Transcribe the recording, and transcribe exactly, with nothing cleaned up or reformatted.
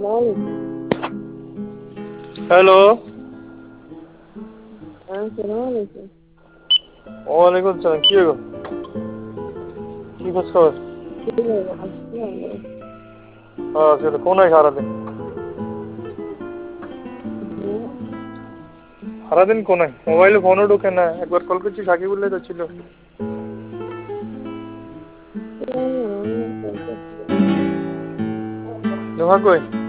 Hello. अस्सलामुअलैकुम। वालेकुम सलाम। কি গো? কি খোঁজ খবর? হ্যাঁ সেটা কোনায় সারাদিন সারাদিন কোনায় মোবাইলে ফোনও ঢোকে না। একবার কল করছি সাকিবুল্লাহ তো ছিল। নোহা কই?